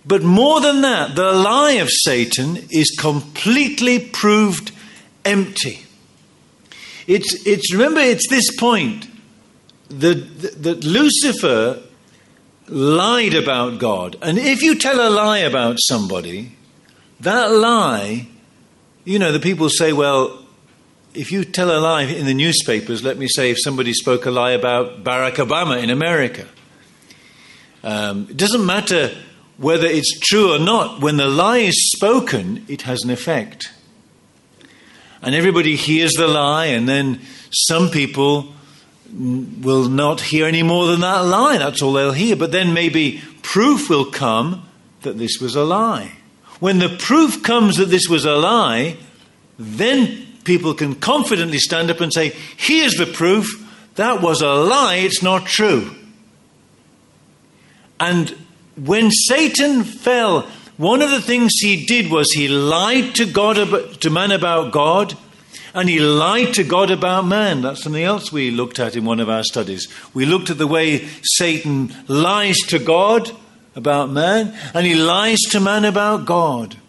But more than that, the lie of Satan is completely proved empty. Remember, it's this point that Lucifer lied about God. And if you tell a lie about somebody, that lie, the people say, well, if you tell a lie in the newspapers, let me say if somebody spoke a lie about Barack Obama in America, it doesn't matter whether it's true or not. When the lie is spoken, it has an effect. And everybody hears the lie, and then some people will not hear any more than that lie. That's all they'll hear. But then maybe proof will come that this was a lie. When the proof comes that this was a lie, then people can confidently stand up and say, here's the proof. That was a lie. It's not true. And when Satan fell, one of the things he did was he lied to man about God, and he lied to God about man. That's something else we looked at in one of our studies. We looked at the way Satan lies to God about man, and he lies to man about God.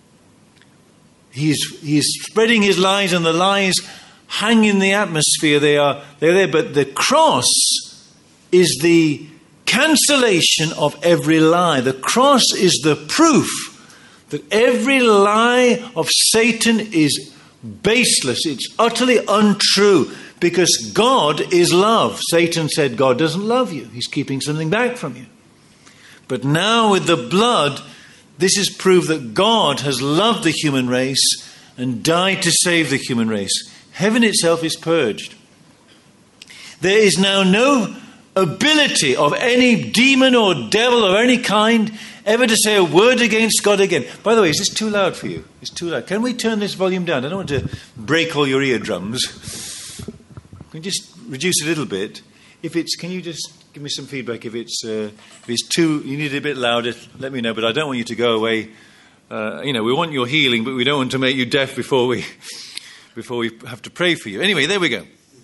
He's spreading his lies, and the lies hang in the atmosphere. They're there. But the cross is the cancellation of every lie. The cross is the proof that every lie of Satan is baseless. It's utterly untrue, because God is love. Satan said God doesn't love you. He's keeping something back from you. But now with the blood, this is proof that God has loved the human race and died to save the human race. Heaven itself is purged. There is now no ability of any demon or devil of any kind ever to say a word against God again. By the way, is this too loud for you? It's too loud. Can we turn this volume down? I don't want to break all your eardrums. Can you just reduce it a little bit? Can you just give me some feedback if it's too, you need it a bit louder, let me know, but I don't want you to go away. We want your healing, but we don't want to make you deaf before we have to pray for you. Anyway, there we go.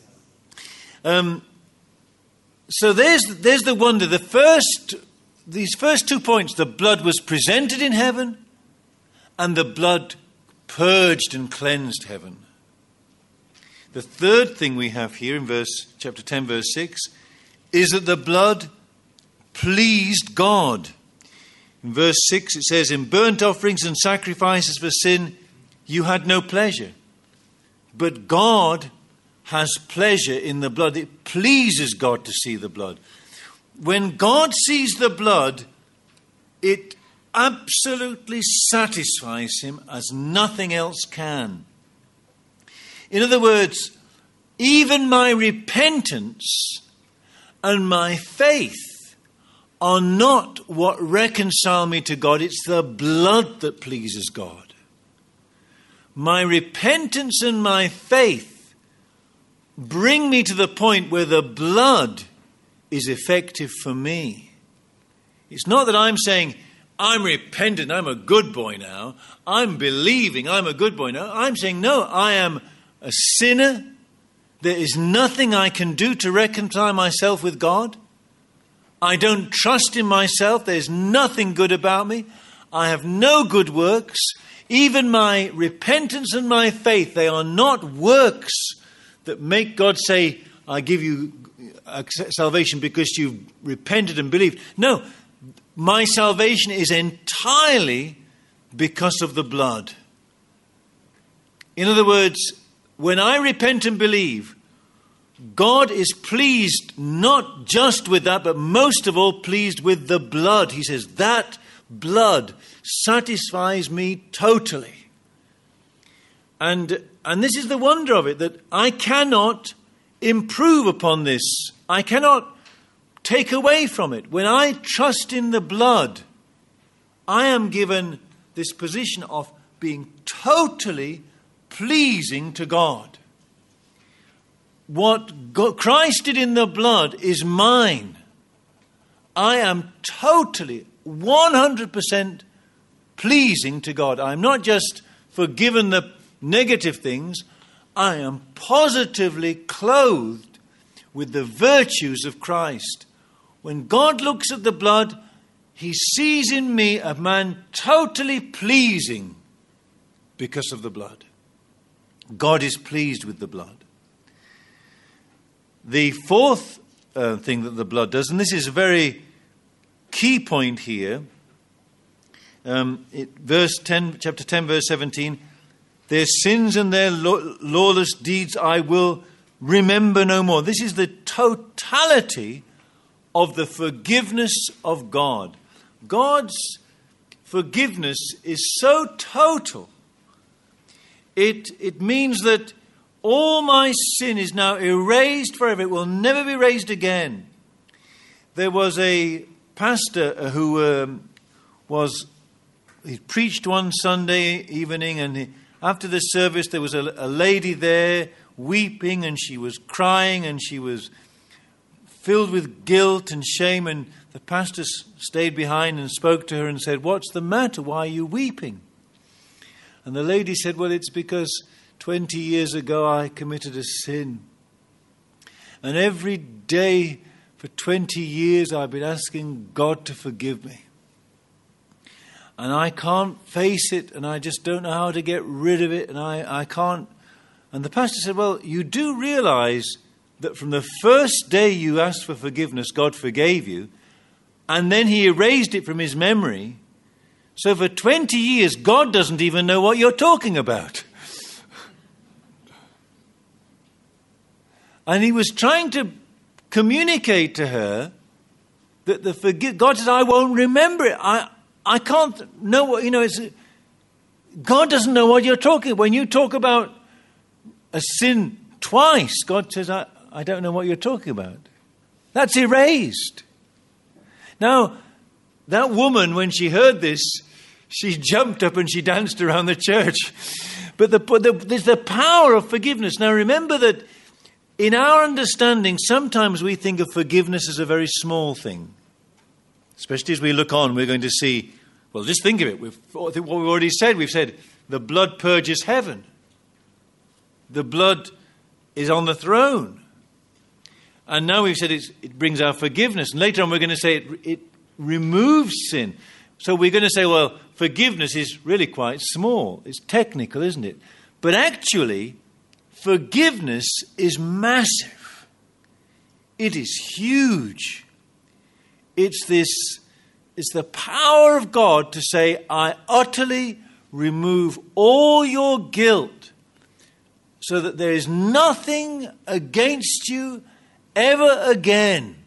So there's the wonder. These first 2 points, the blood was presented in heaven, and the blood purged and cleansed heaven. The third thing we have here in chapter 10, verse 6, is that the blood pleased God. In verse 6 it says, in burnt offerings and sacrifices for sin, you had no pleasure. But God has pleasure in the blood. It pleases God to see the blood. When God sees the blood, it absolutely satisfies him as nothing else can. In other words, even my repentance and my faith are not what reconcile me to God. It's the blood that pleases God. My repentance and my faith bring me to the point where the blood is effective for me. It's not that I'm saying, I'm repentant, I'm a good boy now. I'm believing, I'm a good boy now. I'm saying, no, I am a sinner. There is nothing I can do to reconcile myself with God. I don't trust in myself. There's nothing good about me. I have no good works. Even my repentance and my faith, they are not works that make God say, I give you salvation because you've repented and believed. No, my salvation is entirely because of the blood. In other words, when I repent and believe, God is pleased not just with that, but most of all pleased with the blood. He says, that blood satisfies me totally. And this is the wonder of it, that I cannot improve upon this. I cannot take away from it. When I trust in the blood, I am given this position of being totally pleasing to God. What Christ did in the blood is mine. I am totally, 100% pleasing to God. I'm not just forgiven the negative things. I am positively clothed with the virtues of Christ. When God looks at the blood, he sees in me a man totally pleasing because of the blood. God is pleased with the blood. The fourth thing that the blood does, and this is a very key point here, verse 10, chapter 10, verse 17, their sins and their lawless deeds I will remember no more. This is the totality of the forgiveness of God. God's forgiveness is so total. It means that all my sin is now erased forever. It will never be raised again. There was a pastor who he preached one Sunday evening, and after the service there was a lady there weeping, and she was crying, and she was filled with guilt and shame, and the pastor stayed behind and spoke to her and said, "What's the matter? Why are you weeping?" And the lady said, "Well, it's because 20 years ago I committed a sin. And every day for 20 years I've been asking God to forgive me. And I can't face it, and I just don't know how to get rid of it, and I can't." And the pastor said, "Well, you do realize that from the first day you asked for forgiveness, God forgave you, and then he erased it from his memory. So for 20 years, God doesn't even know what you're talking about." And he was trying to communicate to her that God says, "I won't remember it. I can't know what, God doesn't know what you're talking about. When you talk about a sin twice, God says, I don't know what you're talking about. That's erased." Now, that woman, when she heard this, she jumped up and she danced around the church. But there's the power of forgiveness. Now, remember that in our understanding, sometimes we think of forgiveness as a very small thing. Especially as we look on, we're going to see, well, just think of it. What we've already said. We've said the blood purges heaven. The blood is on the throne. And now we've said it brings our forgiveness. And later on we're going to say it removes sin. So we're going to say, well, forgiveness is really quite small. It's technical, isn't it? But actually, forgiveness is massive. It is huge. It's the power of God to say, "I utterly remove all your guilt so that there is nothing against you ever again."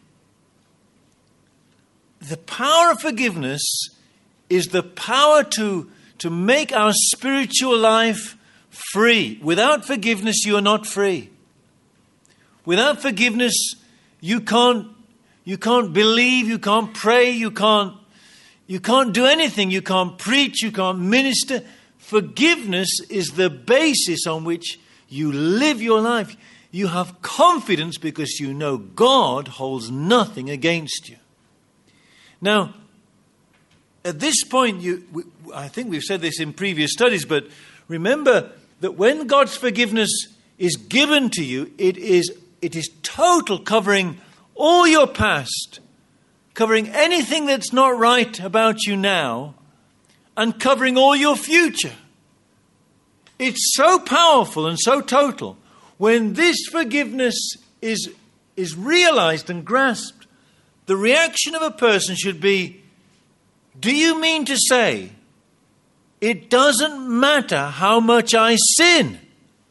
The power of forgiveness is the power to make our spiritual life free. Without forgiveness, you are not free. Without forgiveness, you can't believe, you can't pray, you can't do anything. You can't preach, you can't minister. Forgiveness is the basis on which you live your life. You have confidence because you know God holds nothing against you. Now, at this point, I think we've said this in previous studies, but remember that when God's forgiveness is given to you, it is total, covering all your past, covering anything that's not right about you now, and covering all your future. It's so powerful and so total. When this forgiveness is realized and grasped, the reaction of a person should be, "Do you mean to say it doesn't matter how much I sin?"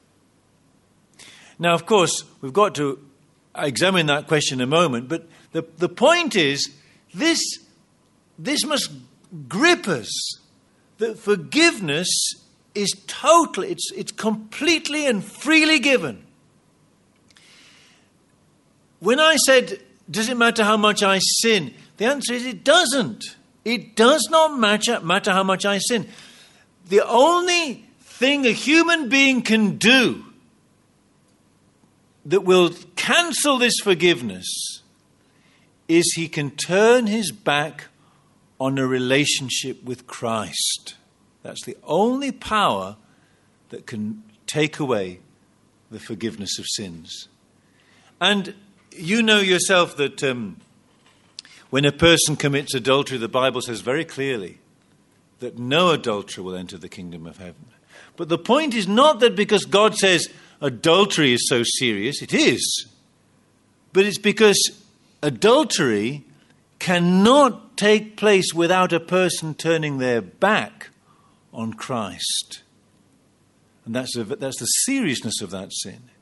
Now, of course, we've got to examine that question in a moment, but the point is, this must grip us, that forgiveness is total, it's completely and freely given. When I said, "Does it matter how much I sin?" the answer is it doesn't. It does not matter how much I sin. The only thing a human being can do that will cancel this forgiveness is he can turn his back on a relationship with Christ. That's the only power that can take away the forgiveness of sins. And you know yourself that When a person commits adultery, the Bible says very clearly that no adulterer will enter the kingdom of heaven. But the point is not that because God says adultery is so serious, it is. But it's because adultery cannot take place without a person turning their back on Christ. And that's the seriousness of that sin.